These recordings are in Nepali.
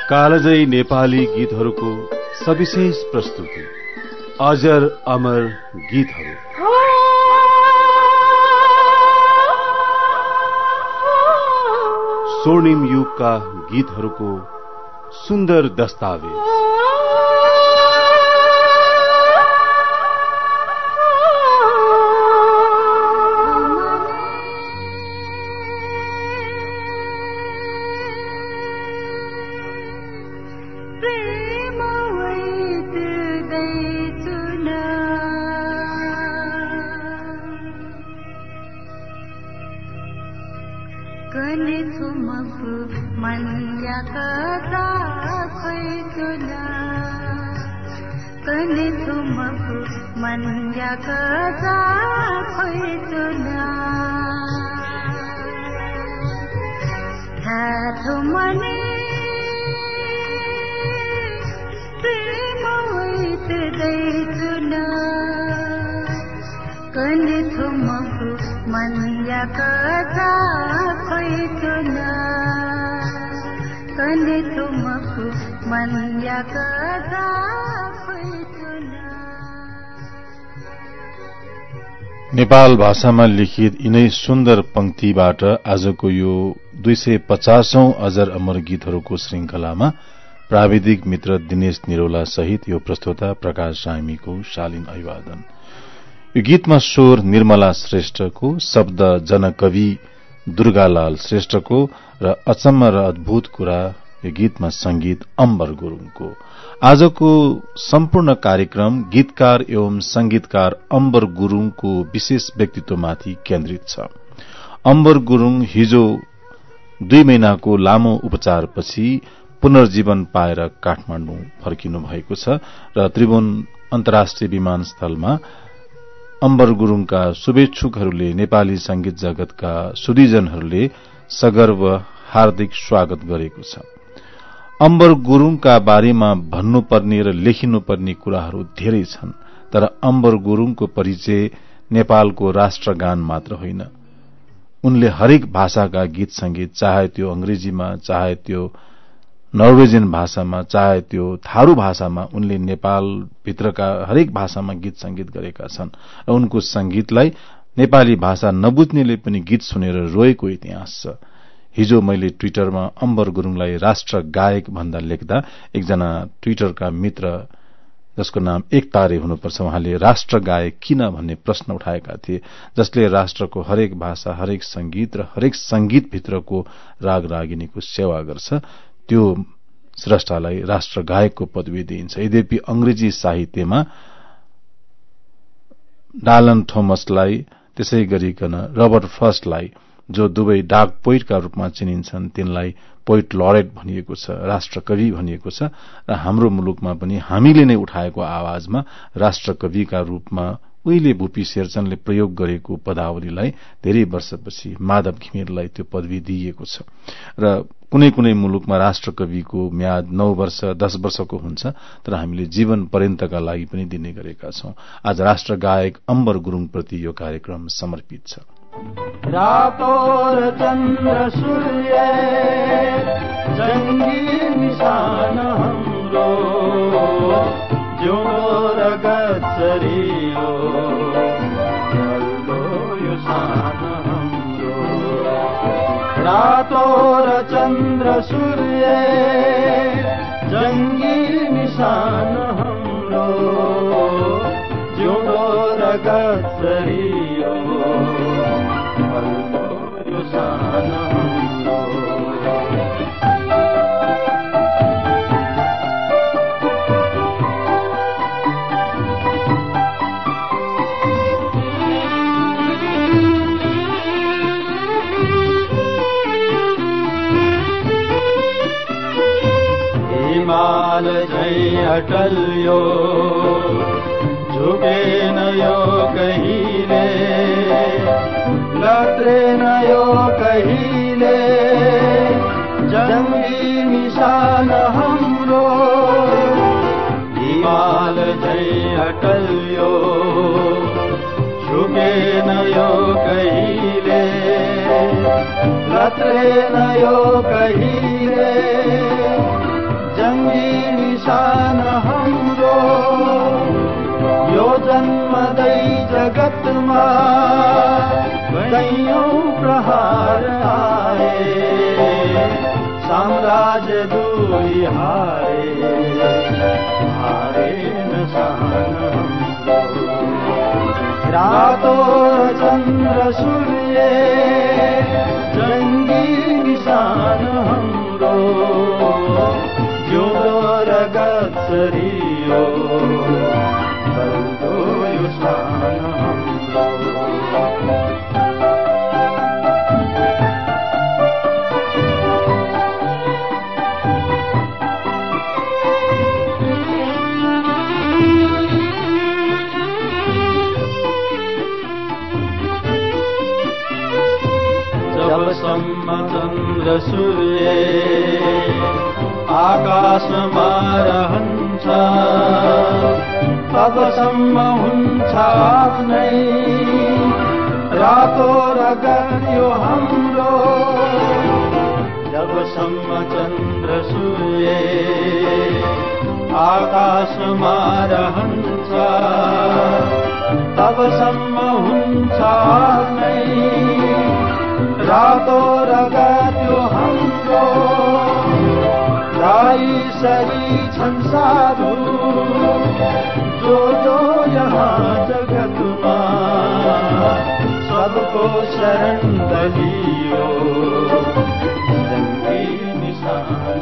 कालजयी नेपाली गीतहरूको सविशेष प्रस्तुति अजर अमर गीतहरू। स्वर्णिम युगका गीतहरूको सुन्दर दस्तावेज। नेपाल भाषामा लिखित यिनै सुन्दर पंक्तिबाट आजको यो 250औं अजर अमर गीतहरूको श्रृंखलामा प्राविधिक मित्र दिनेश निरौला सहित यो प्रस्तोता प्रकाश सामीको शालीन अभिवादन। यो गीतमा स्वर निर्मला श्रेष्ठको, शब्द जनकवि दुर्गालाल श्रेष्ठको र अचम्म र अद्भुत कुरा यो गीतमा संगीत अम्बर गुरूङको। आजको सम्पूर्ण कार्यक्रम गीतकार एवं संगीतकार अम्बर गुरूङको विशेष व्यक्तित्वमाथि केन्द्रित छ। अम्बर गुरूङ हिजो 2 महिनाको लामो उपचारपछि पुनर्जीवन पाएर काठमाडौँ फर्किनु भएको छ र त्रिभुवन अन्तर्राष्ट्रिय विमानस्थलमा अम्बर गुरूङका शुभेच्छुकहरूले, नेपाली संगीत जगतका सुधीजनहरूले सगर्व हार्दिक स्वागत गरेको छ। अम्बर गुरूङका बारेमा भन्नुपर्ने र लेखिनुपर्ने कुराहरू धेरै छन्, तर अम्बर गुरूङको परिचय नेपालको राष्ट्रगान मात्र होइन। उनले हरेक भाषाका गीत संगीत, चाहे त्यो अंग्रेजीमा, चाहे त्यो नर्वेजियन भाषामा, चाहे त्यो थारू भाषामा, उनले नेपाल भित्रका हरेक भाषामा गीत संगीत गरेका छन् र उनको संगीतलाई नेपाली भाषा नबुझ्नेले पनि गीत सुनेर रोएको इतिहास छ। हिजो मैले ट्विटरमा अम्बर गुरूङलाई राष्ट्र गायक भन्दा लेख्दा एकजना ट्विटरका मित्र, जसको नाम एक तारे हुनुपर्छ, उहाँले राष्ट्र गायक किन भन्ने प्रश्न उठाएका थिए, जसले राष्ट्रको हरेक भाषा, हरेक संगीत र हरेक संगीत भित्रको राग रागिनीको सेवा गर्छ, त्यो स्रष्टालाई राष्ट्र गायकको पदवी दिइन्छ। यद्यपि अंग्रेजी साहित्यमा डालन थोमसलाई, त्यसै गरिकन रबर्ट फ्रस्टलाई, जो दुवै डार्क पोइटका रूपमा चिनिन्छन्, तिनलाई पोइट लरेट भनिएको छ, राष्ट्रकवि भनिएको छ र हाम्रो मुलुकमा पनि हामीले नै उठाएको आवाजमा राष्ट्रकविका रूपमा उहिले भूपी शेरचनले प्रयोग गरेको पदावलीलाई धेरै वर्षपछि माधव घिमिरेलाई त्यो पदवी दिइएको छ र कुनै कुनै मुलुकमा राष्ट्रकविको म्याद 9 वर्ष 10 वर्षको हुन्छ, तर हामीले जीवन पर्यन्तका लागि पनि दिने गरेका छौं। आज राष्ट्र गायक अम्बर गुरूङप्रति यो कार्यक्रम समर्पित छ। रातो र चन्द्र सूर्य जङ्गी निशान हाम्रो, जिउँदो र गच्छरियो ढल्दो यो शान हाम्रो। रातो र चन्द्र सूर्य जङ्गी निशान हाम्रो, जिउँदो र गच्छरियो हिमाल झै अटल यो झुकेन यो कहिले, लत्रेन यो कहिले, जङ्गी निशान हाम्रो। हिमाल झै अटल यो झुकेन यो कहिले, लत्रेन यो कहिले, जङ्गी निशान हाम्रो यो जन्मदै जगतमा कैयौं प्रहार आए साम्राज्य दुई हारे नशान हाम्रो रातो चन्द्र सूर्य जङ्गी निशान हाम्रो जिउँदो रगत सरियो बल्दो यो शान जबसम्म चन्द्र सूर्य आकाशमा रहन्छ तबसम्म हुन्छ आफ्नै रातो रगत यो हाम्रो जबसम्म चन्द्र सूर्य आकाशमा रहन्छ तबसम्म हुन्छ आफ्नै रातो रगत यो हाम्रो राई सरी छन् साधु जो यहाँ जगतमा सबको शरण दलियो जङ्गी निशान।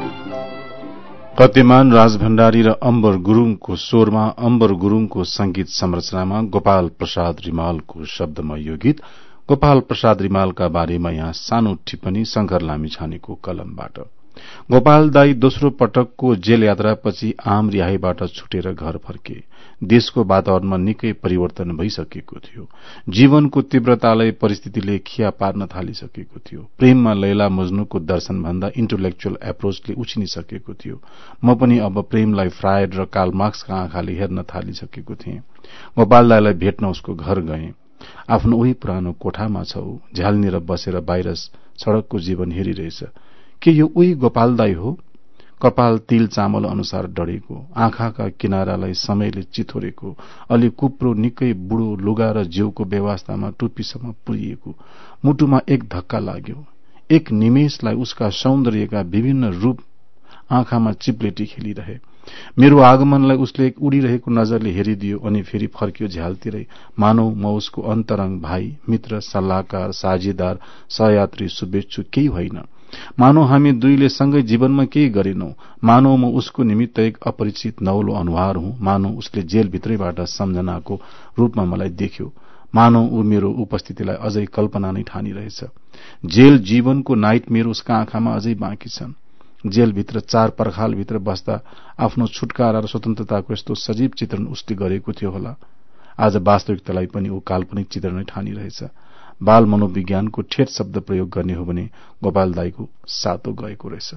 कत्यमान राजभण्डारी र अम्बर गुरूङको स्वरमा अम्बर गुरूङको संगीत संरचनामा गोपाल प्रसाद रिमालको शब्दमा यो गीत। गोपाल प्रसाद रिमालका बारेमा यहाँ सानो टिप्पणी शंकर लामिछानेको कलमबाट। गोपाल दाई दोस्रो पटकको जेल यात्रापछि आम रिहाईबाट छुटेर घर फर्के। देशको वातावरणमा निकै परिवर्तन भइसकेको थियो। जीवनको तीव्रतालाई परिस्थितिले खिया पार्न थालिसकेको थियो। प्रेममा लैला मजनुको दर्शन भन्दा इन्टेलेक्चुअल एप्रोचले उछिनिसकेको थियो। म पनि अब प्रेमलाई फ्रायड र कार्ल मार्क्सका आँखाले हेर्न थालिसकेको थिएँ। गोपाल दाईलाई भेट्न उसको घर गए। आफ्नो उही पुरानो कोठामा छौ, झ्यालनिर बसेर बाहिर सड़कको जीवन हेरिरहेछ। के यो उही गोपाल दाई हो? कपाल तिल चामल अनुसार डढेको, आँखाका किनारालाई समयले चिथोरेको, अलि कुप्रो निकै बुढो लुगा र जिउको व्यवस्थामा टुप्पीसम्म पुरिएको। मुटुमा एक धक्का लाग्यो। एक निमेषलाई उसका सौन्दर्यका विभिन्न रूप आँखामा चिप्लेटी खेलिरहे। मेरो आगमनलाई उसले एक उडिरहेको नजरले हेरिदियो अनि फेरि फर्कियो झ्यालतिरै। मानौ म उसको अन्तरंग भाइ, मित्र, सल्लाहकार, साझेदार, सहयात्री, शुभेच्छु केही होइन। मानौ हामी दुईले सँगै जीवनमा केही गरेनौं। मानौ म उसको निमित्त एक अपरिचित नौलो अनुहार हुँ। मानौ उसले जेलभित्रैबाट सम्झनाको रूपमा मलाई देख्यो। मानौ ऊ मेरो उपस्थितिलाई अझै कल्पना नै ठानिरहेछ। जेल जीवनको नाइटमेयर उसका आँखामा अझै बाँकी छन्। जेलभित्र चार पर्खालभित्र बस्दा आफ्नो छुटकारा र स्वतन्त्रताको यस्तो सजीव चित्रण उसले गरेको थियो होला। आज वास्तविकतालाई पनि ऊ काल्पनिक चित्रण नै ठानिरहेछ। बाल मनोविज्ञानको ठेट शब्द प्रयोग गर्ने हो भने गोपाल दाईको सातो गएको रहेछ।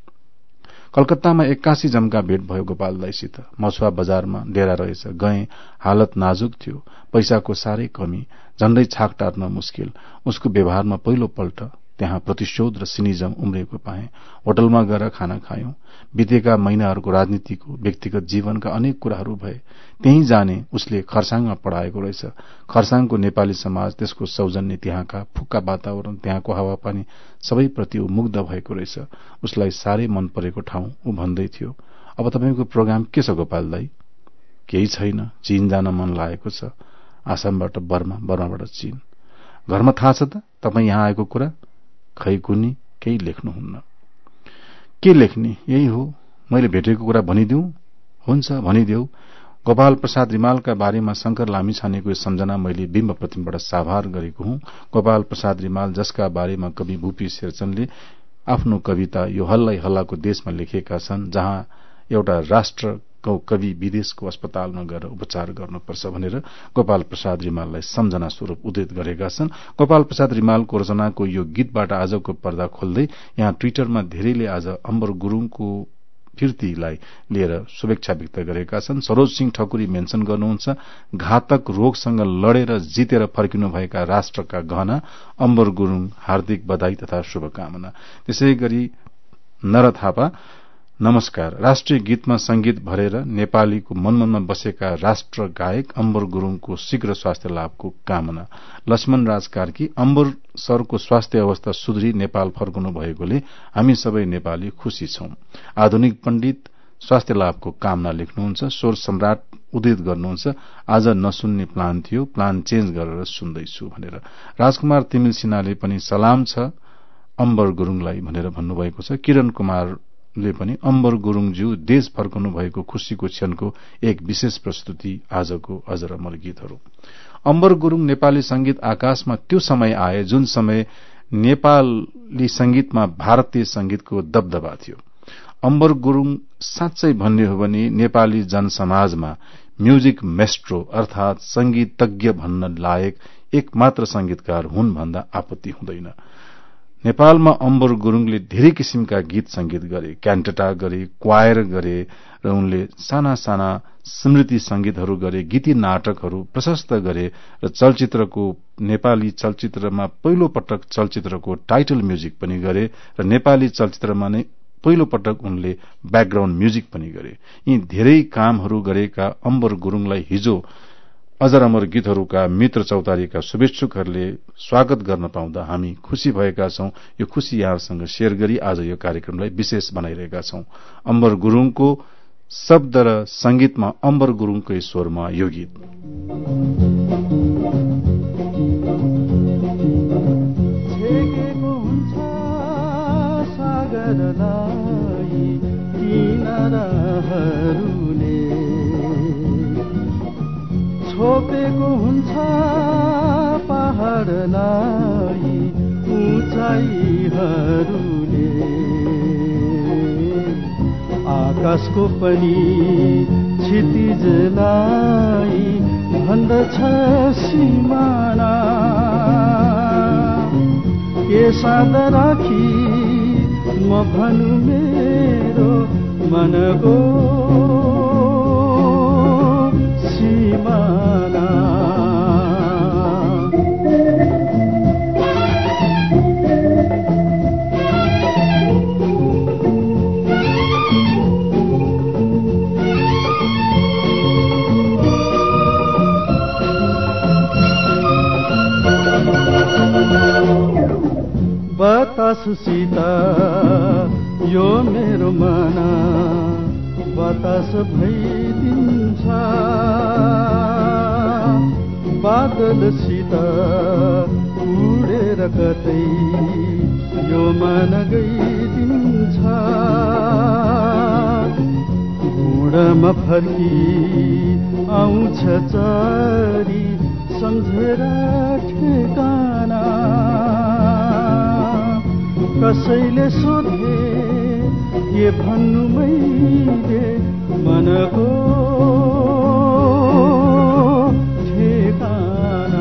कलकत्तामा 81 जम्का भेट भयो गोपाल दाईसित। मछुवा बजारमा डेरा रहेछ। गए, हालत नाजुक थियो। पैसाको साह्रै कमी, झण्डै छाक टार्न मुस्किल। उसको व्यवहारमा पहिलो पल्ट त्यहाँ प्रतिशोध र सिनिजम उम्रेको पाएँ। होटलमा गएर खाना खायौं। बितेका महिनाहरूको राजनीतिको, व्यक्तिगत जीवनका अनेक कुराहरू भए। त्यही जाने उसले खरसाङमा पढाएको रहेछ। खरसाङको नेपाली समाज, त्यसको सौजन्य, त्यहाँका फुक्का वातावरण, त्यहाँको हावापानी सबैप्रति ऊ मुग्ध भएको रहेछ। उसलाई साह्रै मन परेको ठाउँ ऊ भन्दै थियो। अब तपाईको प्रोग्राम के छ गोपाल दाई? केही छैन, चीन जान मन लागेको छ। आसामबाट बर्मा, बर्माबाट चीन। घरमा थाहा छ त तपाईँ यहाँ आएको कुरा? खै कुनी, केही लेख्नुहुन्न। के लेख्ने? यही हो, मैले भेटेको कुरा भनिदिऊ? हुन्छ, भनिदेऊ। गोपाल प्रसाद रिमालका बारेमा शंकर लामिछानेको सम्झना मैले बिम्ब प्रतिमबाट साभार गरेको हुँ। गोपाल प्रसाद रिमाल, जसका बारेमा कवि भूपी शेरचनले आफ्नो कविता यो हल्लै हल्लाको देशमा लेखेका छन्, जहाँ एउटा राष्ट्रको कवि विदेशको अस्पतालमा गएर उपचार गर्नुपर्छ भनेर गोपाल प्रसाद रिमाललाई सम्झना स्वरूप उद्धृत गरेका छन्। गोपाल प्रसाद रिमालको रचनाको यो गीतबाट आजको पर्दा खोल्दै यहाँ ट्विटरमा धेरैले आज अम्बर गुरूङको फिर्तीलाई लिएर शुभेच्छा व्यक्त गरेका छन्। सरोज सिंह ठकुरी मेन्सन गर्नुहुन्छ, घातक रोगसँग लडेर जितेर फर्किनुभएका राष्ट्रका गहना अम्बर गुरूङ, हार्दिक बधाई तथा शुभकामना। त्यसै गरी नर थापा, नमस्कार। राष्ट्रिय गीतमा संगीत भरेर नेपालीको मनमनमा बसेका राष्ट्र गायक अम्बर गुरूङको शीघ्र स्वास्थ्य लाभको कामना। लक्ष्मण राज कार्की, अम्बर सरको स्वास्थ्य अवस्था सुध्री नेपाल फर्कनु भएकोले हामी सबै नेपाली खुशी छौं। आधुनिक पण्डित स्वास्थ्य लाभको कामना लेख्नुहुन्छ। स्वर सम्राट उदित गर्नुहुन्छ। आज नसुन्ने प्लान थियो, प्लान चेन्ज गरेर सुन्दैछु भनेर। राजकुमार तिमिल सिन्हाले पनि सलाम छ अम्बर गुरूङलाई भनेर भन्नुभएको छ। किरण कुमारले पनि अम्बर गुरूङज्यू देश फर्कनु भएको खुशीको क्षणको एक विशेष प्रस्तुति आजको अजर अमर गीतहरू। अम्बर गुरूङ नेपाली संगीत आकाशमा त्यो समय आए जुन समय नेपाली संगीतमा भारतीय संगीतको दबदबा थियो। अम्बर गुरूङ साँच्चै भन्ने हो भने नेपाली जनसमाजमा म्युजिक मेस्ट्रो अर्थात संगीतज्ञ भन्न लायक एकमात्र संगीतकार हुन् भन्दा आपत्ति हुँदैन। नेपालमा अम्बर गुरूङले धेरै किसिमका गीत संगीत गरे, क्यान्टेटा गरे, क्वायर गरे र उनले साना साना स्मृति संगीतहरू गरे, गीती नाटकहरू प्रशस्त गरे र चलचित्रको नेपाली चलचित्रमा पहिलो पटक चलचित्रको टाइटल म्युजिक पनि गरे र नेपाली चलचित्रमा नै पहिलो पटक उनले ब्याकग्राउण्ड म्युजिक पनि गरे। यी धेरै कामहरू गरेका अम्बर गुरूङलाई हिजो अजर अमर गीतहरूका मित्र चौतारीका शुभेच्छुकहरूले स्वागत गर्न पाउँदा हामी खुशी भएका छौं। यो खुशी यहाँहरूसँग शेयर गरी आज यो कार्यक्रमलाई विशेष बनाइरहेका छौं। अम्बर गुरूङको शब्द र संगीतमा अम्बर गुरूङकै स्वरमा यो गीत। छोपेको हुन्छ पहाडलाई उचाइहरूले, आकाशको पनि क्षितिजलाई भन्दछ सिमाना। के साथ राखी म भनु मेरो मनको सिमाना। बताससित यो मेरो मना बतास भइदिन्छ, बादलसित उडेर कतै यो मन गइदिन्छ। घुँडामा फर्की आउँछ चरी सम्झेर ठेगाना। कसैले सोधे के भन्नु मैले मनको ठेगाना।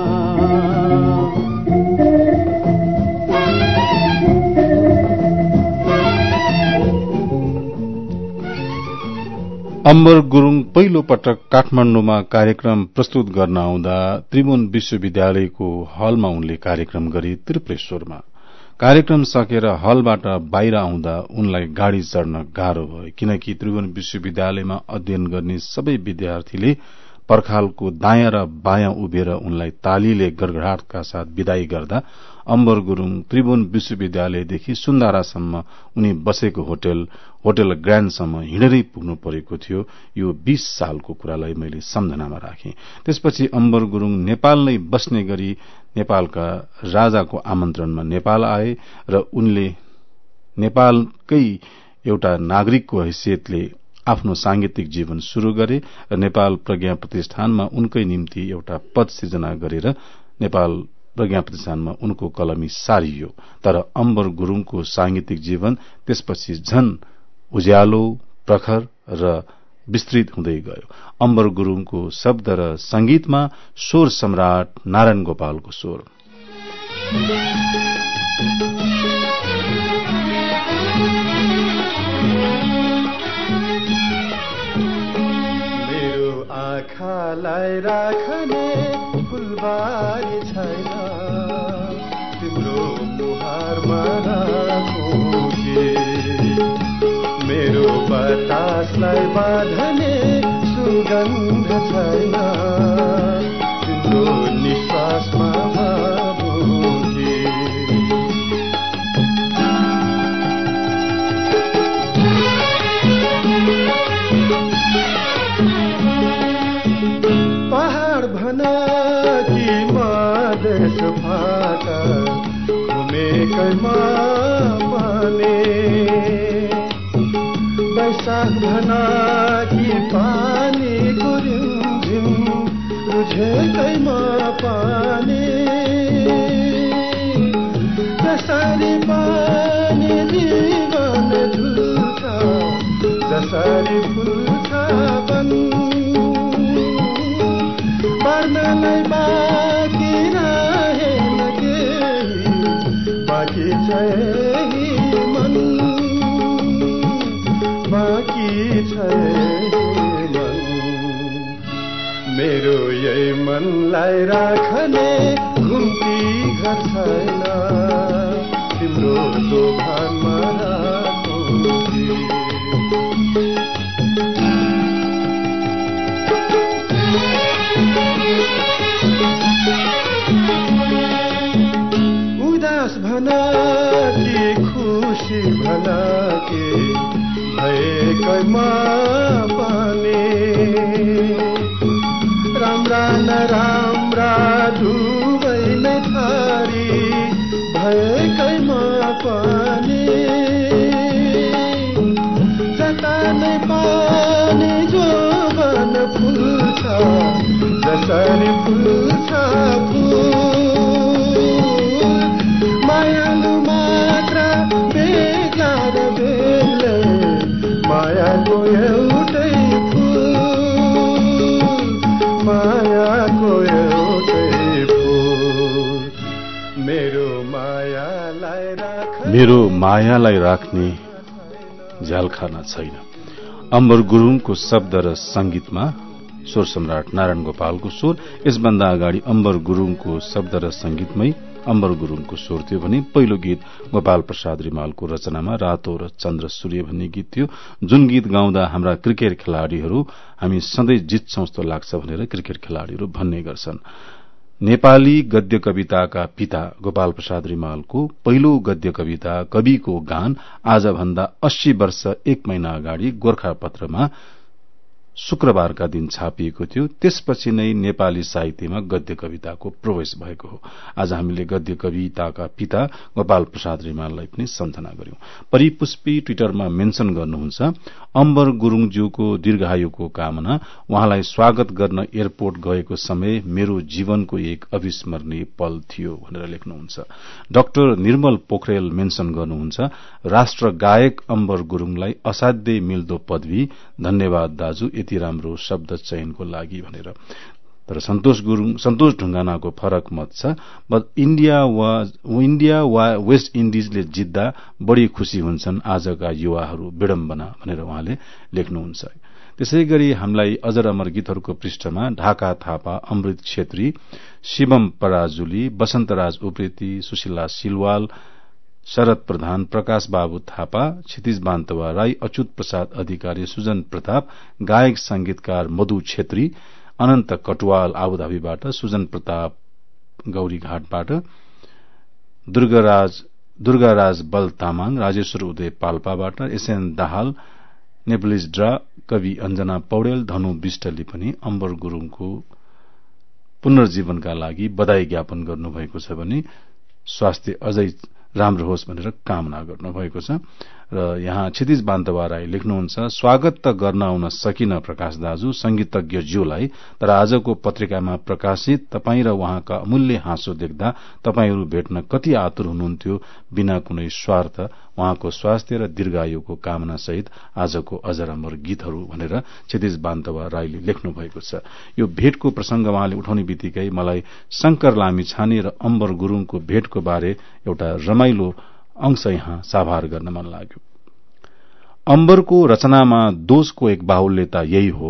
अम्बर गुरूङ पहिलो पटक काठमाण्डुमा कार्यक्रम प्रस्तुत गर्न आउँदा त्रिभुवन विश्वविद्यालयको हलमा उनले कार्यक्रम गरे त्रिपुरेश्वरमा। कार्यक्रम सकेर हलबाट बाहिर आउँदा उनलाई गाड़ी चढ्न गाह्रो भयो, किनकि त्रिभुवन विश्वविद्यालयमा अध्ययन गर्ने सबै विद्यार्थीले पर्खालको दायाँ र बायाँ उभिएर उनलाई तालीले गडगडाटका साथ विदाई गर्दा अम्बर गुरूङ त्रिभुवन विश्वविद्यालयदेखि सुन्दारासम्म उनी बसेको होटल ग्राण्डसम्म हिँडेरै पुग्नु परेको थियो। यो 20 सालको कुरालाई मैले सम्झनामा राखेँ। त्यसपछि अम्बर गुरूङ नेपाल नै बस्ने गरी नेपालका राजाको आमन्त्रणमा नेपाल आए र उनले नेपालकै एउटा नागरिकको हैसियतले आफ्नो सांगीतिक जीवन शुरू गरे र नेपाल प्रज्ञा प्रतिष्ठानमा उनकै निम्ति एउटा पद सृजना गरेर नेपाल प्रज्ञा प्रतिष्ठानमा उनको कलमी सारियो। तर अम्बर गुरूङको सांगीतिक जीवन त्यसपछि झन उज्यालो, प्रखर र विस्तृत हुँदै गयो। अम्बर गुरूङको शब्द र संगीतमा स्वर सम्राट नारायण गोपालको स्वर। आँखालाई राख्ने फुलबारी छैन, तिम्रो मुहारमा राखो के बतासलाई बाँध्ने सुगन्ध छैन तिम्रो निश्वासमा भावुकी पहाड भना कि मधेस फाटा घुमेकैमा पाने बैशाख भना कि पानीको रिमझिम रुझेकैमा पानी जसरी पानी जीवन झुल्छ जसरी फुल्छ वन पर्नलाई बाँकी रहेन केही बाँकी चाहिँ मन बाँकी छैन मेरो यही मनलाई राख्ने घुम्ती घर छैन तिम्रो दोभानमा राखुकी उदास भना कि खुसी भना के भएकैमा पाने राम्रा नराम्रा दुवै नै थरी भएकैमा पाने जता नै पानी जोवन फुल्छ जसरी फुल्छ मायालु मात्र बेग्ला र बेग्लै मायाको एउटै फुल मायाको एउटै फुल मेरो मायालाई राख्ने झ्यालखाना छैन। अम्बर गुरुङको शब्द र संगीतमा स्वर सम्राट नारायण गोपालको स्वर, यसभन्दा अगाडि अम्बर गुरुङको शब्द र संगीतमै अम्बर गुरुङको स्वर थियो भने पहिलो गीत गोपाल प्रसाद रिमालको रचनामा रातो र चन्द्र सूर्य भन्ने गीत थियो, जुन गीत गाउँदा हाम्रा क्रिकेट खेलाड़ीहरू हामी सधैँ जित्छौं जस्तो लाग्छ भनेर क्रिकेट खेलाड़ीहरू भन्ने गर्छन्। नेपाली गद्य कविताका पिता गोपाल प्रसाद रिमालको पहिलो गद्य कविता कविको गान आजभन्दा 80 वर्ष 1 महिना अगाडि गोरखापत्रमा शुक्रबारका दिन छापिएको थियो। त्यसपछि नै नेपाली साहित्यमा गद्य कविताको प्रवेश भएको हो। आज हामीले गद्य कविताका पिता गोपाल प्रसाद रिमाललाई पनि सम्झना गर्यौं। परिपुष्पी ट्विटरमा मेन्सन गर्नुहुन्छ, अम्बर गुरुङज्यूको दीर्घायुको कामना, उहाँलाई स्वागत गर्न एयरपोर्ट गएको समय मेरो जीवनको एक अविस्मरणीय पल थियो भनेर लेख्नुहुन्छ। डाक्टर निर्मल पोखरेल मेन्सन गर्नुहुन्छ, राष्ट्र गायक अम्बर गुरुङलाई असाध्यै मिल्दो पदवी, धन्यवाद दाजु यति राम्रो शब्द चयनको लागि भनेर। तर सन्तोष ढुङ्गानाको फरक मत छ, इण्डिया वा वेस्ट इन्डिजले जित्दा बढी खुशी हुन्छन् आजका युवाहरू, विडम्बना भनेर उहाँले लेख्नुहुन्छ। त्यसैगरी हामीलाई अजर अमर गीतहरूको पृष्ठमा ढाका थापा, अमृत छेत्री, शिवम पराजुली, वसन्तराज उप्रेती, सुशीला सिलवाल, शरद प्रधान, प्रकाश बाबु थापा, क्षितिज बान्तवा राई, अच्युत प्रसाद अधिकारी, सुजन प्रताप, गायक संगीतकार मधु छेत्री, अनन्त कटुवाल आबुधाबीबाट, सुजन प्रताप गौरीघाटबाट, दुर्गाराज बल तामाङ, राजेश्वर उदय पाल्पाबाट, एसएन दाहाल, नेप्लिज ड्रा, कवि अञ्जना पौडेल, धनु विष्टले पनि अम्बर गुरुङको पुनर्जीवनका लागि बधाई ज्ञापन गर्नुभएको छ भने स्वास्थ्य अझै राम्रो होस् भनेर कामना गर्नुभएको छ। र यहाँ क्षितिज बान्तवा राई लेख्नुहुन्छ, स्वागत त गर्न आउन सकिन प्रकाश दाजु संगीतज्ञ ज्यूलाई, तर आजको पत्रिकामा प्रकाशित तपाईँ र उहाँका अमूल्य हाँसो देख्दा तपाईहरू भेट्न कति आतुर हुनुहुन्थ्यो, बिना कुनै स्वार्थ, उहाँको स्वास्थ्य र दीर्घायुको कामना सहित आजको अजर अमर गीतहरू भनेर क्षितिज बान्तवा राईले लेख्नु भएको छ। यो भेटको प्रसंग उहाँले उठाउने बित्तिकै मलाई शंकर लामिछाने र अम्बर गुरुङको भेटको बारे एउटा रमाइलो अंश यहाँ साभार गर्न मन लाग्यो। अम्बरको रचनामा दोषको एक बाहुल्यता यही हो,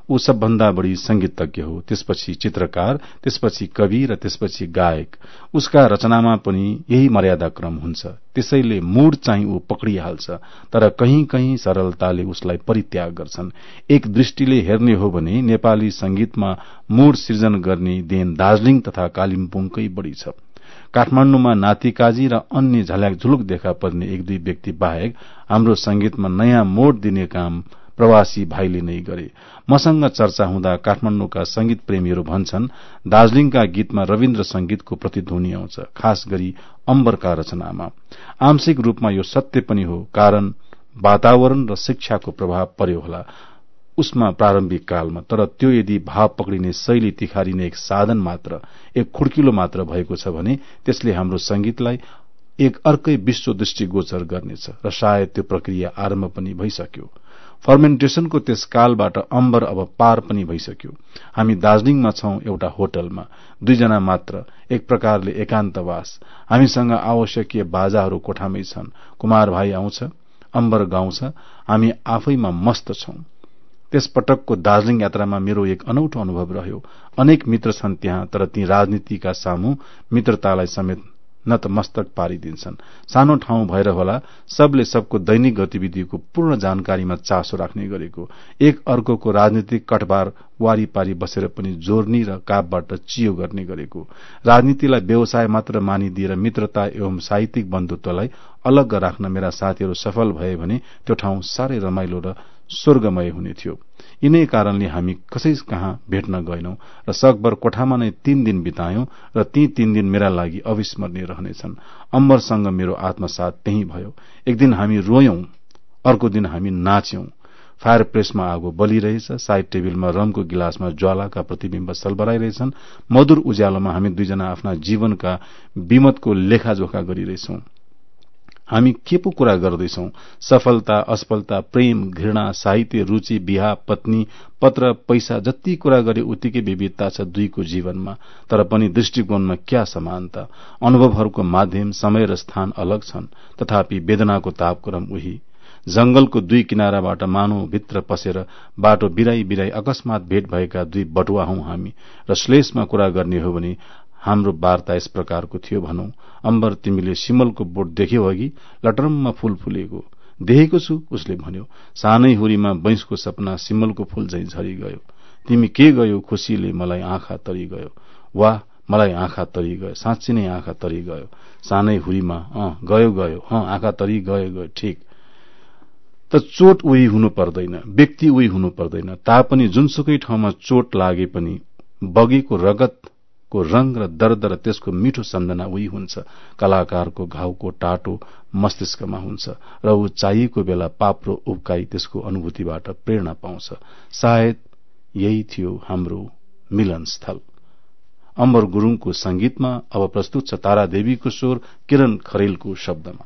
ऊ सबभन्दा बढी संगीतज्ञ हो, त्यसपछि चित्रकार, त्यसपछि कवि र त्यसपछि गायक। उसका रचनामा पनि यही मर्यादाक्रम हुन्छ, त्यसैले मूड चाहिँ ऊ पक्रिहाल्छ, तर कहीं कहीं सरलताले उसलाई परित्याग गर्छन्। एक दृष्टिले हेर्ने हो भने नेपाली संगीतमा मूड सृजन गर्ने देन दार्जीलिङ तथा कालिम्पोङकै बढ़ी छ। काठमाण्डुमा नातिकाजी र अन्य झल्याकझुलुक देखा पर्ने एक दुई व्यक्ति बाहेक हाम्रो संगीतमा नयाँ मोड दिने काम प्रवासी भाइले नै गरे। मसँग चर्चा हुँदा काठमाण्डुका संगीत प्रेमीहरू भन्छन् दार्जीलिङका गीतमा रविन्द्र संगीतको प्रतिध्वनि आउँछ, खास गरी अम्बरका रचनामा। आंशिक रूपमा यो सत्य पनि हो, कारण वातावरण र शिक्षाको प्रभाव पर्यो होला उसमा प्रारम्भिक कालमा, तर त्यो यदि भाव पक्रिने शैली तिखारिने एक साधन मात्र, एक खुड्किलो मात्र भएको छ भने त्यसले हाम्रो संगीतलाई एक अर्कै विश्व दृष्टिगोचर गर्नेछ र सायद त्यो प्रक्रिया आरम्भ पनि भइसक्यो। फर्मेन्टेशनको त्यस कालबाट अम्बर अब पार पनि भइसक्यो। हामी दार्जीलिङमा छौं एउटा होटलमा, 2 जना मात्र, एक प्रकारले एकान्तवास। हामीसँग आवश्यकीय बाजाहरू कोठामै छन्। कुमार भाइ आउँछ, अम्बर गाउँछ, हामी आफैमा मस्त छौं। त्यस पटकको दार्जीलिङ यात्रामा मेरो एक अनौठो अनुभव रह्यो। अनेक मित्र छन् त्यहाँ, तर ती राजनीतिका सामु मित्रतालाई समेत नतमस्तक पारिदिन्छन्। सानो ठाउँ भएर होला सबले सबको दैनिक गतिविधिको पूर्ण जानकारीमा चासो राख्ने गरेको, एक अर्कोको राजनीतिक कटबार वारीपारी बसेर पनि जोर्नी र कापबाट चियो गर्ने गरेको, राजनीतिलाई व्यवसाय मात्र मानिदिएर मित्रता एवं साहित्यिक बन्धुत्वलाई अलग राख्न मेरा साथीहरू सफल भए भने त्यो ठाउँ साह्रै रमाइलो र स्वर्गमय हुने थियो। यिनै कारणले हामी कसै कहाँ भेट्न गएनौं र सकभर कोठामा नै 3 दिन बितायौं र ती 3 दिन मेरा लागि अविस्मरणीय रहनेछन्। अम्बरसँग मेरो आत्मसात त्यही भयो। एक दिन हामी रोयौं, अर्को दिन हामी नाच्यौं। फायर प्रेसमा आगो बलिरहेछ, साइड टेबलमा रमको गिलासमा ज्वालाका प्रतिबिम्ब सलबराइरहेछन्। मधुर उज्यालोमा हामी 2 जना आफ्ना जीवनका विमतको लेखाजोखा गरिरहेछौं। हामी के पो कुरा गर्दैछौं? सफलता, असफलता, प्रेम, घृणा, साहित्य, रुचि, बिहा, पत्नी, पत्र, पैसा, जति कुरा गरे उतिकै विविधता छ दुईको जीवनमा, तर पनि दृष्टिकोणमा क्या समानता। अनुभवहरूको माध्यम, समय र स्थान अलग छन्, तथापि वेदनाको तापक्रम उही। जंगलको 2 किनाराबाट मानव भित्र पसेर बाटो बिराई बिराई अकस्मात भेट भएका 2 बटुवा हौं हामी, र श्लेषमा कुरा गर्ने हो भने हाम्रो वार्ता यस प्रकारको थियो भनौं। अम्बर, तिमीले सिमलको बोट देख्यौ अघि, लटरम्म फूल फुलेको? देखेको छु, उसले भन्यो। सानै हुरीमा बैंसको सपना सिमलको फूल झैं झरी गयो। तिमी के गयो? खुशीले मलाई आँखा तरी गयो। वाह, मलाई आँखा तरी गयो, साँच्चै नै आँखा तरी गयो। सानै हुरीमा गयो गयो, आँखा तरी गयो गयो, ठीक। त चोट उही हुनु पर्दैन, व्यक्ति उही हुनु पर्दैन, तापनि जुनसुकै ठाउँमा चोट लागे पनि बगेको रगतको रंग र दर्द र त्यसको मिठो सम्झना उही हुन्छ। कलाकारको घाउको टाटो मस्तिष्कमा हुन्छ र ऊ चाहिएको बेला पाप्रो उब्काई त्यसको अनुभूतिबाट प्रेरणा पाउँछ। सायद यही थियो हाम्रो मिलनस्थल। अम्बर गुरूङको संगीतमा अब प्रस्तुत छ तारादेवीको स्वर, किरण खरेलको शब्दमा।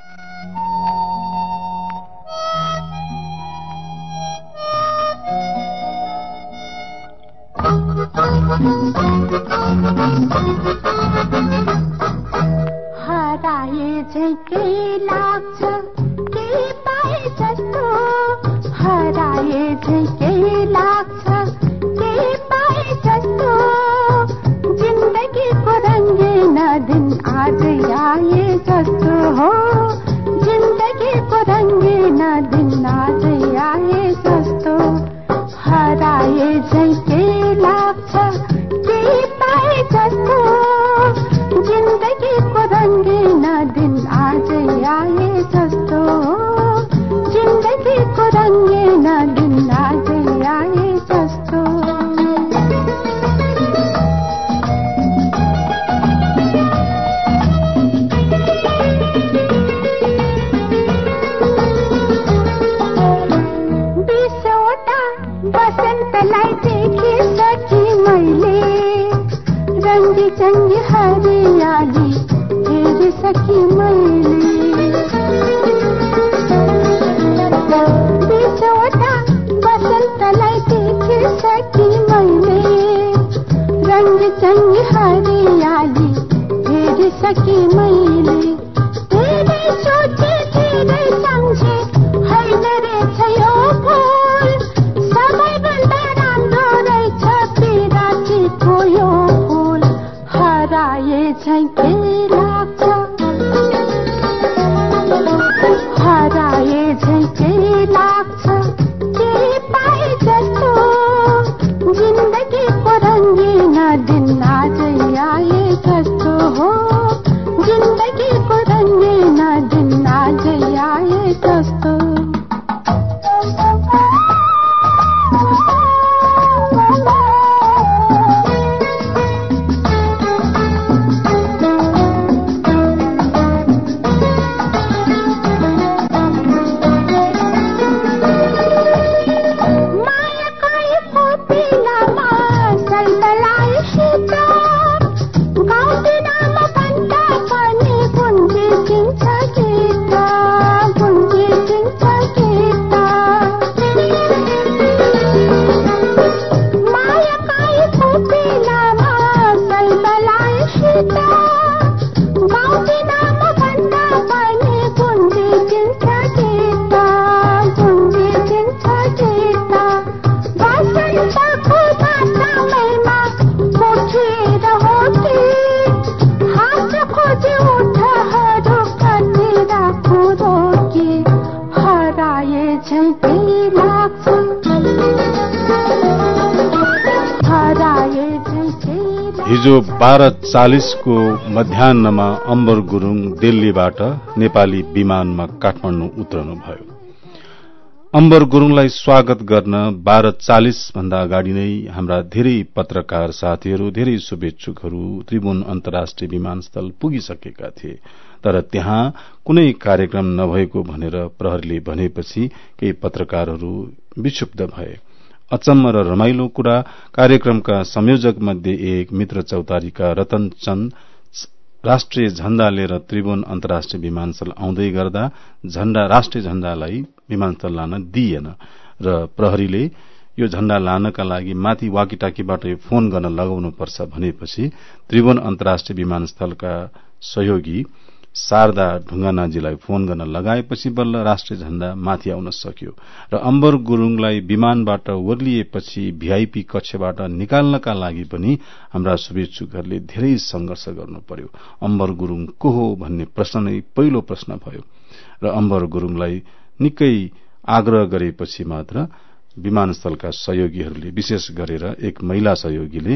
हराए झैके लाग्छ के पाए जस्तो, हराए झैके लाग्छ के पाए जस्तो, जिन्दगीको रंगीन दिन आज आए जस्तो हो, जिन्दगीको रंगीन दिन आज आए जस्तो, हराए झैके लाग्छ के पाए जस्तो, जिन्दगीको रंगीन दिन आज आए जस्तो, जिन्दगीको रंगीन दिन आज आए जस्तो। बिसवटा बसन्तलाई देखिसकी मैले, रंगी चंगी हरियाली हेरिसकी मैले, बिसवटा बसन्तलाई देखिसकी मैले, रंगी चंगी हरियाली हेरिसकी मैले। धेरै सोचे धेरै सम्झे होइन रहेछ यो फूल, सबैभन्दा हिजो 12:40 को मध्याहमा अम्बर गुरुङ दिल्लीबाट नेपाली विमानमा काठमाडौँ उत्रनुभयो। अम्बर गुरुङलाई स्वागत गर्न 12:40 भन्दा अगाडि नै हाम्रा धेरै पत्रकार साथीहरू, धेरै शुभेच्छुकहरू त्रिभुवन अन्तर्राष्ट्रिय विमानस्थल पुगिसकेका थिए। तर त्यहाँ कुनै कार्यक्रम नभएको भनेर प्रहरीले भनेपछि केही पत्रकारहरू विक्षुब्ध भए। अचम्म र रमाइलो कुरा, कार्यक्रमका संयोजक मध्ये एक मित्र चौतारीका रतन चन्द राष्ट्रिय झण्डा लिएर त्रिभुवन अन्तर्राष्ट्रिय विमानस्थल आउँदै गर्दा राष्ट्रिय झण्डालाई विमानस्थल लान दिइएन र प्रहरीले यो झण्डा लानका लागि माथि वाकीटाकीबाट फोन गर्न लगाउनुपर्छ भनेपछि त्रिभुवन अन्तर्राष्ट्रिय विमानस्थलका सहयोगी शारदा ढुंगानाजीलाई फोन गर्न लगाएपछि बल्ल राष्ट्रिय झण्डा माथि आउन सक्यो र अम्बर गुरुङलाई विमानबाट ओर्लिएपछि भीआईपी कक्षबाट निकाल्नका लागि पनि हाम्रा शुभेच्छुकहरूले धेरै संघर्ष गर्नु पर्यो। अम्बर गुरुङ को हो भन्ने प्रश्न नै पहिलो प्रश्न भयो र अम्बर गुरुङलाई निकै आग्रह गरेपछि मात्र विमानस्थलका सहयोगीहरूले, विशेष गरेर एक महिला सहयोगीले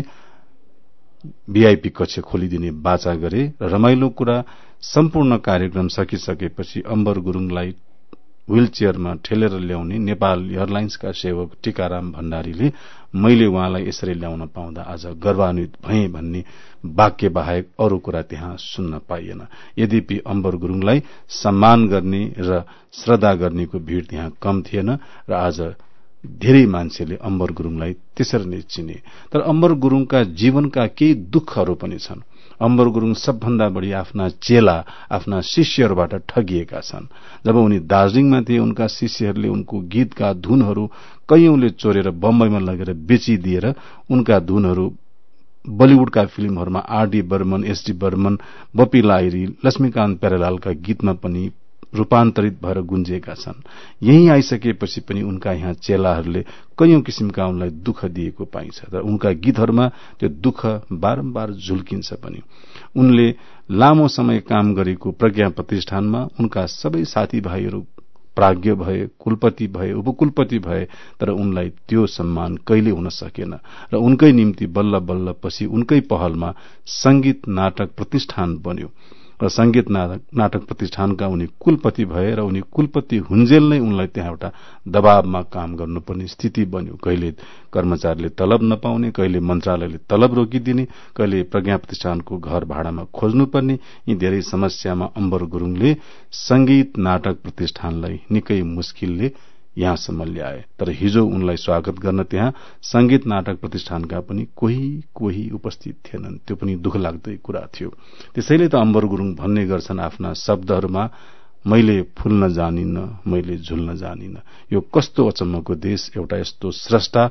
भीआईपी कक्ष खोलिदिने वाचा गरे र रमाइलो कुरा, सम्पूर्ण कार्यक्रम सकिसकेपछि अम्बर गुरुङलाई व्हील चेयरमा ठेलेर ल्याउने नेपाल एयरलाइन्सका सेवक टीकाराम भण्डारीले मैले उहाँलाई यसरी ल्याउन पाउँदा आज गर्वान्वित भए भन्ने वाक्य बाहेक अरू कुरा त्यहाँ सुन्न पाइएन। यद्यपि अम्बर गुरुङलाई सम्मान गर्ने र श्रद्धा गर्नेको भीड़ त्यहाँ कम थिएन र आज धेरै मान्छेले अम्बर गुरुङलाई त्यसरी नै चिने। तर अम्बर गुरुङका जीवनका केही दुःखहरू पनि छन्। अम्बर गुरुङ सबभन्दा बढी आफ्ना चेला, आफ्ना शिष्यहरूबाट ठगिएका छन्। जब उनी दार्जीलिङमा थिए, उनका शिष्यहरूले उनको गीतका धुनहरू कैयौंले चोरेर बम्बईमा लगेर बेचिदिएर उनका धुनहरू बलिउडका फिल्महरूमा आरडी बर्मन, एसडी बर्मन, बपी लाहिरी, लक्ष्मीकान्त प्यारेलालका गीतमा पनि रूपान्तरित भएर गुन्जिएका छन्। यही आइसकेपछि पनि उनका यहाँ चेलाहरूले कैयौं किसिमका उनलाई दुःख दिएको पाइन्छ, तर उनका गीतहरूमा त्यो दुःख बारम्बार झुल्किन्छ पनि। उनले लामो समय काम गरेको प्रज्ञा प्रतिष्ठानमा उनका सबै साथीभाइहरू प्राज्ञ भए, कुलपति भए, उपकुलपति भए, तर उनलाई त्यो सम्मान कहिले हुन सकेन र उनकै निम्ति बल्ल बल्ल पछि उनकै पहलमा संगीत नाटक प्रतिष्ठान बन्यो र संगीत नाटक प्रतिष्ठानका उनी कुलपति भए र उनी कुलपति हुन्जेल नै उनलाई त्यहाँ एउटा दबावमा काम गर्नुपर्ने स्थिति बन्यो। कहिले कर्मचारीले तलब नपाउने, कहिले मन्त्रालयले तलब रोकिदिने, कहिले प्रज्ञा प्रतिष्ठानको घर भाडामा खोज्नुपर्ने, यी धेरै समस्यामा अम्बर गुरुङले संगीत नाटक प्रतिष्ठानलाई निकै मुस्किलले यहाँसम्म ल्याए। तर हिजो उनलाई स्वागत गर्न त्यहाँ संगीत नाटक प्रतिष्ठानका पनि कोही उपस्थित थिएनन्। त्यो पनि दुःख लाग्दै कुरा थियो। त्यसैले त अम्बर गुरुङ भन्ने गर्छन् आफ्ना शब्दहरूमा, मैले फुल्न जानिन, मैले झुल्न जानिन। यो कस्तो अचम्मको देश, एउटा यस्तो स्रष्टा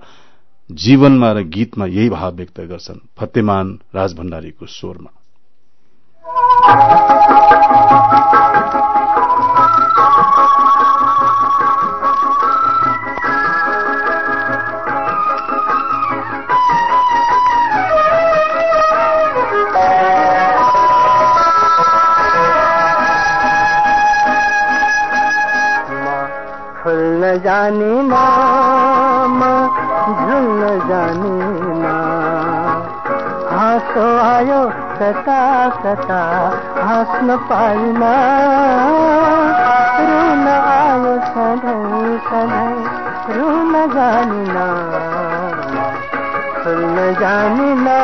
जीवनमा र गीतमा यही भाव व्यक्त गर्छन्। फतेमान राजभण्डारीको स्वरमा। जानी ना झुल्न जानी ना, हाँसो आयो कता कता हाँस्न पाइना, रुन आयो सधैँ सधैँ रुन जानी ना, झुल्न जानी ना।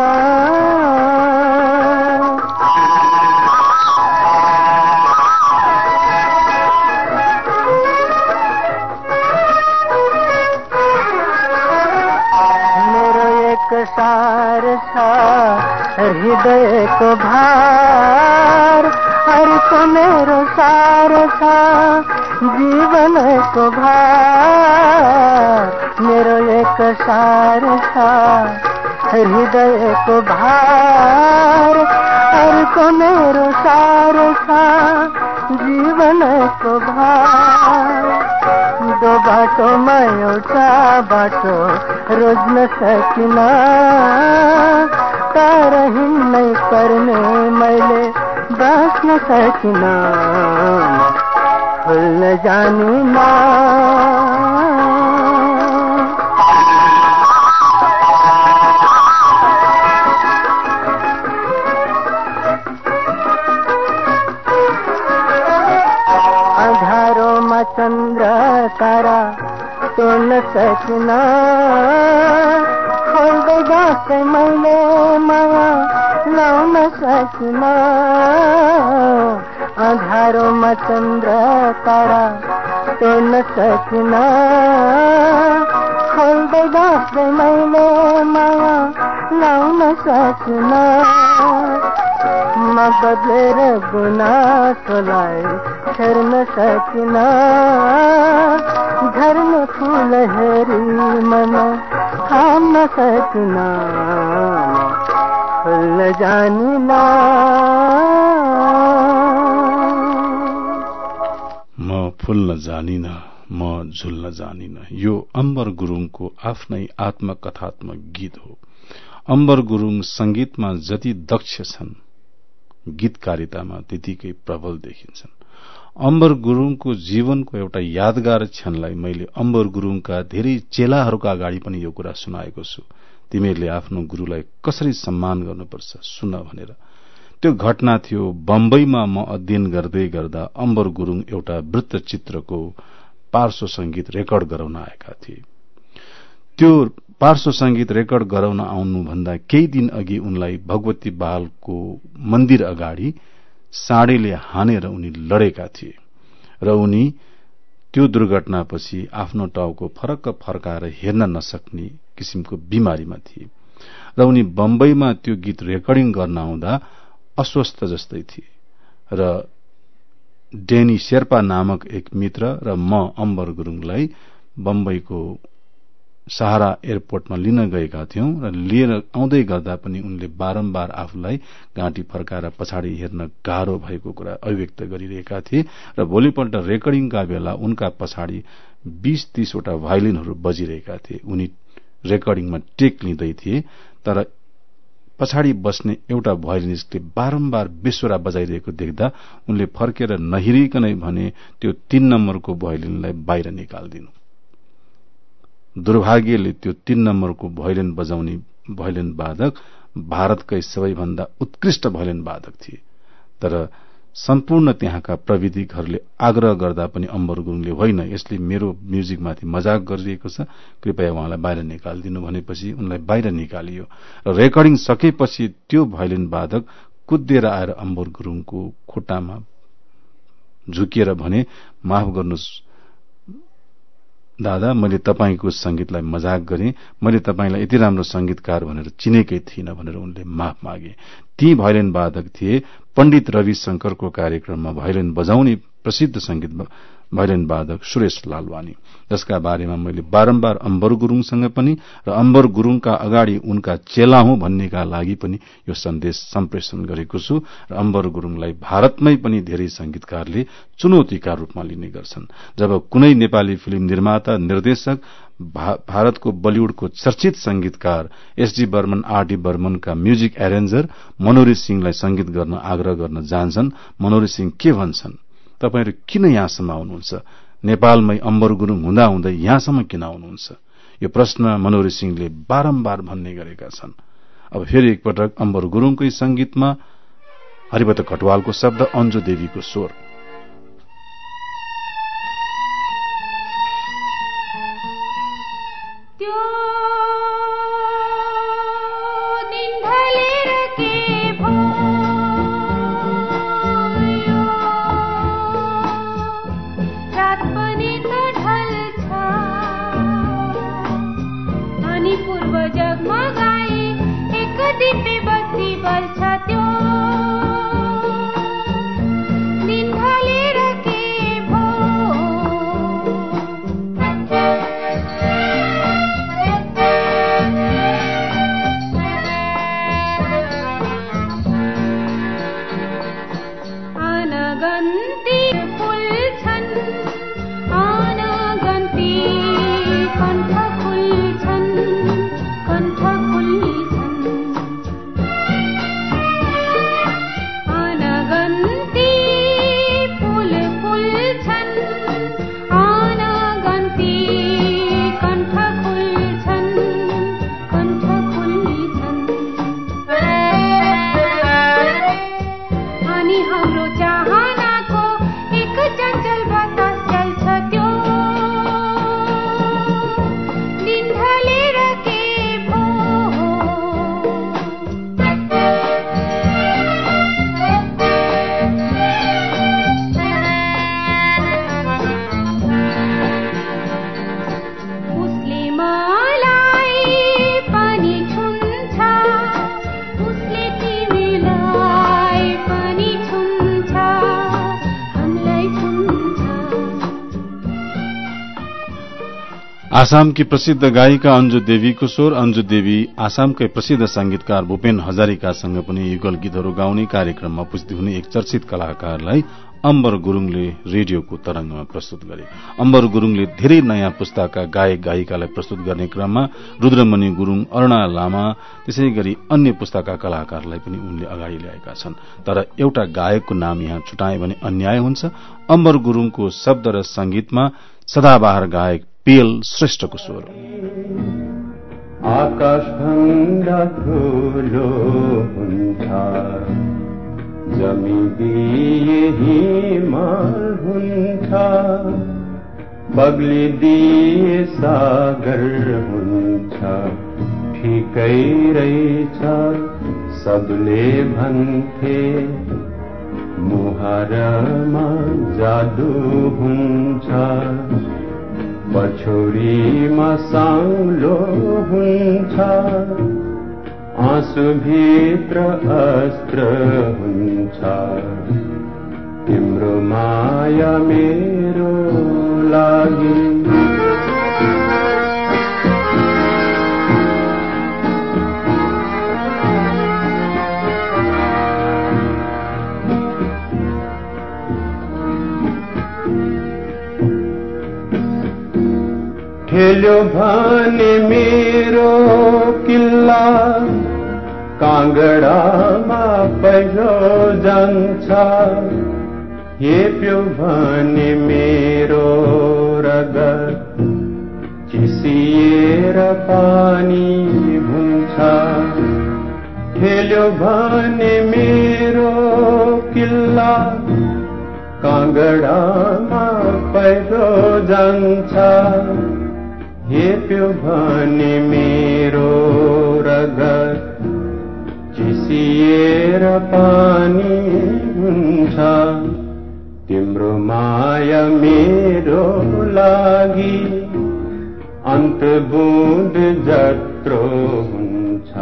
सार था हृदय को भार, अर्को मेरो सार था जीवन को भार, मेरो एक सार था हृदय को भार, अर्को मेरो सार था जीवन को भार। दो बाटोमा एउटा बाटो रोज्न सकिना, तर हिँड्नै पर्ने मैले बाँच्न सकिना, भुल्न जानिना। सकिन खोल्दै गाँसै मैले माया लाउन सकिन अँधारोमा चन्द्र तारा हेर्न सकिन खोल्दै गाँसै मैले माया लाउन सकिन म बदलेर गुनासोलाई छेर्न सकिन झर्ने फूल हेरी मन थाम्न सकिन फुल्न जानिन म फुल्न जानिन म झुल्न जानिन। यो अम्बर गुरुङको आफ्नै आत्मकथात्मक गीत हो। अम्बर गुरुङ संगीतमा जति दक्ष छन् गीतकारितामा त्यतिकै प्रबल देखिन्छन्। अम्बर गुरुङको जीवनको एउटा यादगार क्षणलाई मैले अम्बर गुरुङका धेरै चेलाहरूका अगाडि पनि यो कुरा सुनाएको छु। तिमीहरूले आफ्नो गुरुलाई कसरी सम्मान गर्नुपर्छ सुन भनेर। त्यो घटना थियो बम्बईमा म अध्ययन गर्दै गर्दा अम्बर गुरुङ एउटा वृत्तचित्रको पार्श्व संगीत रेकर्ड गराउन आएका थिए। त्यो पार्श्व संगीत रेकर्ड गराउन आउनुभन्दा केही दिन अघि उनलाई भगवती बालको मन्दिर अगाडि साँडेले हानेर उनी लडेका थिए र उनी त्यो दुर्घटनापछि आफ्नो टाउको फरक्क फर्काएर हेर्न नसक्ने किसिमको बिमारीमा थिए र उनी बम्बईमा त्यो गीत रेकर्डिङ गर्न आउँदा अस्वस्थ जस्तै थिए र डेनी शेर्पा नामक एक मित्र र म अम्बर गुरुङलाई बम्बईको सहारा एयरपोर्टमा लिन गएका थियौं र लिएर आउँदै गर्दा पनि उनले बारम्बार आफूलाई घाँटी फर्काएर पछाडि हेर्न गाह्रो भएको कुरा अभिव्यक्त गरिरहेका थिए र भोलिपल्ट रेकर्डिङका बेला उनका पछाडि 20-30 वटा भायोलिनहरू बजिरहेका थिए। उनी रेकर्डिङमा टेक लिँदै थिए तर पछाडि बस्ने एउटा भायोलिनिस्टले बारम्बार बेसुरा बजाइरहेको देख्दा उनले फर्केर नहेरिकनै भने त्यो 3 नम्बरको भायोलिनलाई बाहिर निकाल्दिनु। दुर्भाग्यले त्यो 3 नम्बरको भायोलिन बजाउने भायोलिन वादक भारतकै सबैभन्दा उत्कृष्ट भायोलिन वादक थिए। तर सम्पूर्ण त्यहाँका प्रविधिकहरूले आग्रह गर्दा पनि अम्बर गुरुङले होइन, यसले मेरो म्युजिकमाथि मजाक गरिरहेको छ, कृपया उहाँलाई बाहिर निकालिदिनु भनेपछि उनलाई बाहिर निकालियो र रेकर्डिङ सकेपछि त्यो भायोलिन वादक कुद्देर आएर अम्बर गुरुङको खुट्टामा झुकिएर भने, माफ गर्नुहोस् दादा, मैले तपाईंको संगीतलाई मजाक गरे, मैले तपाईंलाई यति राम्रो संगीतकार भनेर चिनेकै थिइनँ भनेर उनले माफ मागे। ती भायोलिन वादक थिए पण्डित रवि शंकरको कार्यक्रममा भायोलिन बजाउने प्रसिद्ध संगीत भायोलिन वादक सुरेश लालवानी, जसका बारेमा मैले बारम्बार अम्बर गुरुङसँग पनि र अम्बर गुरुङका अगाडि उनका चेला हुँ भन्नेका लागि पनि यो सन्देश सम्प्रेषण गरेको छु र अम्बर गुरुङलाई भारतमै पनि धेरै संगीतकारले चुनौतीका रूपमा लिने गर्छन्। जब कुनै नेपाली फिल्म निर्माता निर्देशक भारतको बलिउडको चर्चित संगीतकार एसडी बर्मन आरडी बर्मनका म्युजिक एरेन्जर मनोहरी सिंहलाई संगीत गर्न आग्रह गर्न जान्छन्, मनोहरी सिंह के भन्छन्, तपाईहरु किन यहाँसम्म आउनुहुन्छ, नेपालमै अम्बर गुरुङ हुँदा हुँदै यहाँसम्म किन आउनुहुन्छ? यो प्रश्न मनोहरी सिंहले बारम्बार भन्ने गरेका छन्। अब फेरि एकपटक अम्बर गुरुङकै संगीतमा हरिवत कटवालको शब्द, अन्जु देवीको स्वर। आसामकी प्रसिद्ध गायिका अन्जु देवीको स्वर। अन्जु देवी आसामकै प्रसिद्ध संगीतकार भूपेन हजारिकासँग पनि युगल गीतहरू गाउने कार्यक्रममा उपस्थित हुने एक चर्चित कलाकारलाई अम्बर गुरूङले रेडियोको तरंगमा प्रस्तुत गरे। अम्बर गुरूङले धेरै नयाँ पुस्ताका गायक गायिकालाई प्रस्तुत गर्ने क्रममा रुद्रमणि गुरूङ, अरूणा लामा, त्यसै गरी अन्य पुस्ताका कलाकारलाई पनि उनले अगाडि ल्याएका छन्। तर एउटा गायकको नाम यहाँ छुटाए भने अन्याय हुन्छ। अम्बर गुरूङको शब्द र संगीतमा सदाबहार गायक पीएल श्रेष्ठको स्वर। आकाश भन्दा ठुलो हुन्छ, जमिदिए हिमाल हुन्छ, बग्लिदिए सागर हुन्छ, ठिकै रहेछ सबले भन्थे, मुहारमा जादु हुन्छ, पछौरीमा साङ्लो हुन्छ, आँसुभित्र अस्त्र हुन्छ, तिम्रो माया मेरो लागि। खेल्यो भने मेरो किल्ला, काँगडामा पहिरो जान्छ, हेप्यो भने मेरो रगत चिसिएर पानी हुन्छ, खेल्यो भने मेरो किल्ला, काँगडामा पहिरो जान्छ, हेप्यो भने मेरो रगत चिसिएर पानी हुन्छ, तिम्रो माया मेरो लागि अन्त बुँद जत्रो हुन्छ,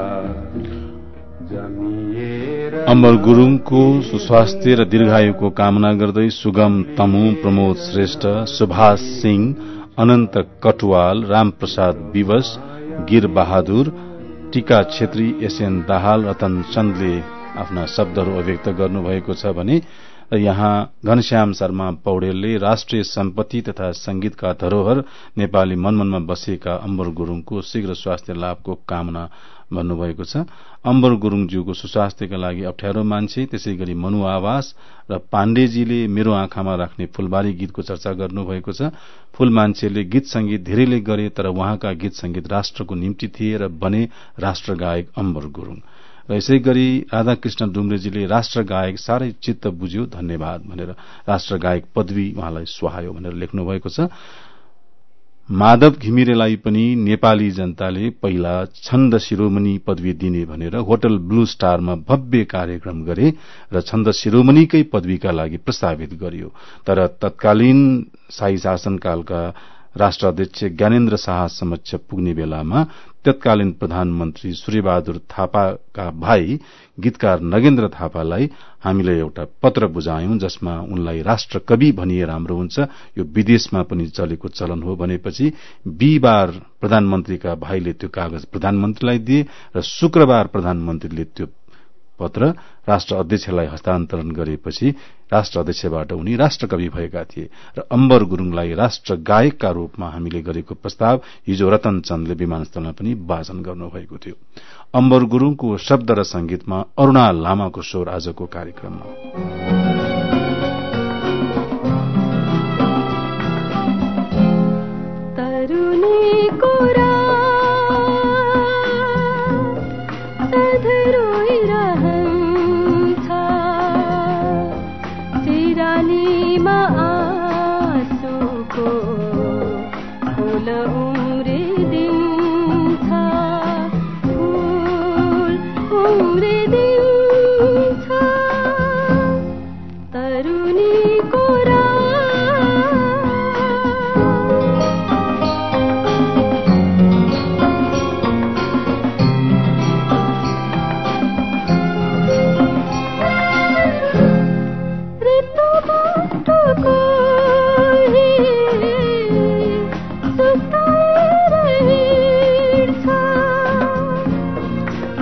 जमिएर। अम्बर गुरूङको सुस्वास्थ्य र दीर्घायुको कामना गर्दै सुगम तमु, प्रमोद श्रेष्ठ, सुभाष सिंह, अनन्त कटुवाल, रामप्रसाद विवश, गिर बहादुर, टीका छेत्री, एसएन दाहाल, रतन चन्दले आफ्ना शब्दहरू अभिव्यक्त गर्नुभएको छ भने यहाँ घनश्याम शर्मा पौडेलले राष्ट्रिय सम्पत्ति तथा संगीतका धरोहर नेपाली मनमनमा बसेका अम्बर गुरूङको शीघ्र स्वास्थ्य लाभको कामना भन्नुभएको छ। अम्बर गुरूङज्यूको सुस्वास्थ्यका लागि अप्ठ्यारो मान्छे, त्यसै गरी मनु आवास र पाण्डेजीले मेरो आँखामा राख्ने फूलबारी गीतको चर्चा गर्नुभएको छ। फूल मान्छेले गीत संगीत धेरैले गरे, तर उहाँका गीत संगीत राष्ट्रको निम्ति थिए र बने राष्ट्रगायक अम्बर गुरूङ। र यसै गरी राधाकृष्ण डुम्रेजीले राष्ट्रगायक साह्रै चित्त बुझ्यो, धन्यवाद भनेर राष्ट्रगायक पदवी उहाँलाई सुहायो भनेर लेख्नु भएको छ। माधव घिमिरेलाई पनि नेपाली जनताले पहिला छन्द शिरोमणि पदवी दिने भनेर होटल ब्लू स्टारमा भव्य कार्यक्रम गरे र छन्द शिरोमणिकै पदवीका लागि प्रस्तावित गरियो। तर तत्कालीन शाही शासनकालका राष्ट्र अध्यक्ष ज्ञानेन्द्र शाह समक्ष पुग्ने बेलामा तत्कालीन प्रधानमन्त्री सूर्यबहादुर थापाका भाइ गीतकार नगेन्द्र थापालाई हामीले एउटा पत्र बुझायौं, जसमा उनलाई राष्ट्रकवि भनिए राम्रो हुन्छ, यो विदेशमा पनि चलेको चलन हो भनेपछि बिहीबार प्रधानमन्त्रीका भाइले त्यो कागज प्रधानमन्त्रीलाई दिए र शुक्रबार प्रधानमन्त्रीले त्यो पत्र राष्ट्र अध्यक्षलाई हस्तान्तरण गरेपछि राष्ट्र अध्यक्षबाट उनी राष्ट्रकवि भएका थिए र अम्बर गुरूङलाई राष्ट्र गायकका रूपमा हामीले गरेको प्रस्ताव हिजो रतन चन्दले विमानस्थलमा पनि वाचन गर्नुभएको थियो। अम्बर गुरूङको शब्द र संगीतमा अरूणा लामाको स्वर आजको कार्यक्रममा।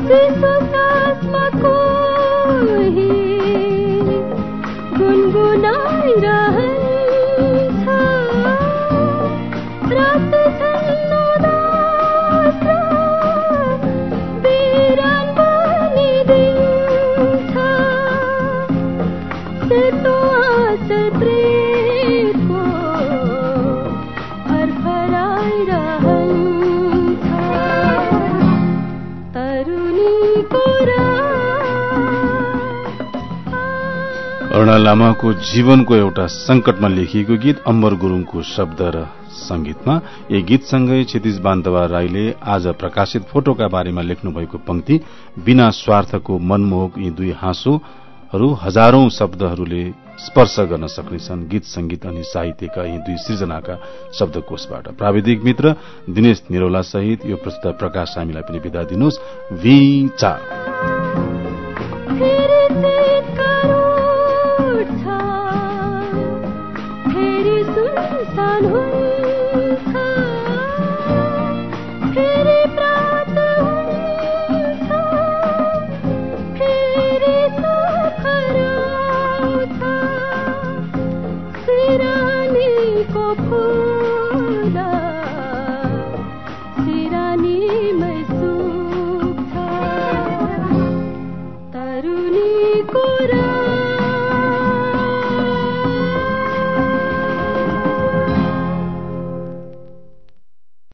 विश्वासमा कोही गुनगुनाइरहन्छ रात झन् उदास बिरान बनिदिन्छ सेतो आँचल प्रेमको फरफराइरहन्छ तरुणीको अरुणा लामाको जीवनको एउटा संकटमा लेखिएको गीत अम्बर गुरूङको शब्द र संगीतमा। यही गीतसँगै क्षितिज बान्तवा राईले आज प्रकाशित फोटोका बारेमा लेख्नु भएको पंक्ति बिना स्वार्थको मनमोहक यी दुई हाँसोहरू हजारौं शब्दहरूले स्पर्श गर्न सक्नेछन् गीत संगीत अनि साहित्यका यी दुई सृजनाका शब्दकोशबाट। प्राविधिक मित्र दिनेश निरौला सहित यो प्रस्तुत प्रकाश हामीलाई पनि बिदा दिनुहोस्। विचार